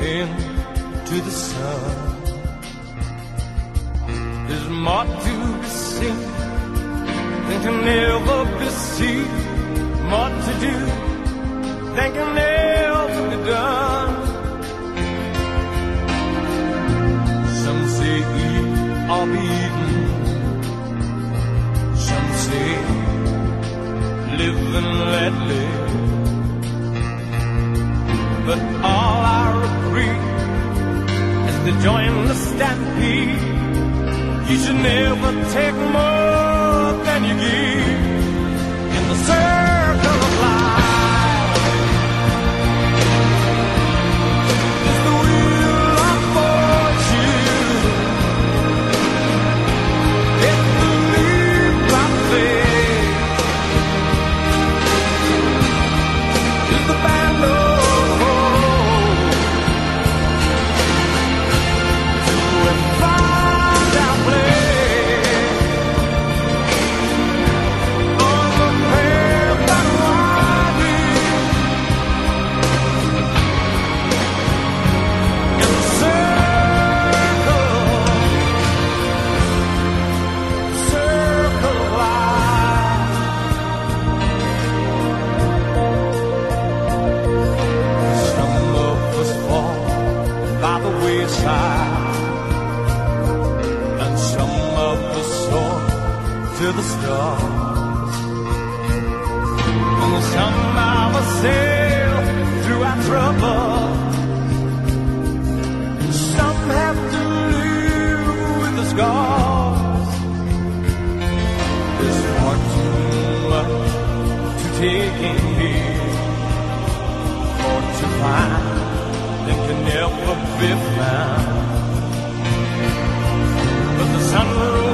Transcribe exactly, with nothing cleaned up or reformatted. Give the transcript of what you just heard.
into the sun. There's more to be seen than can never be seen, more to do than can never be done. Some say eat or be eaten, some say live and let live. But all I agree is to join the stampede. You should never take more than you give in the circle of life. It's the wheel of fortune. It's the leap of faith. It's the band of and some of us soar to the stars, and some of us sail through our trouble. Some have to live with the scars. There's far too much to take in here, or to find that can never be found. But the sun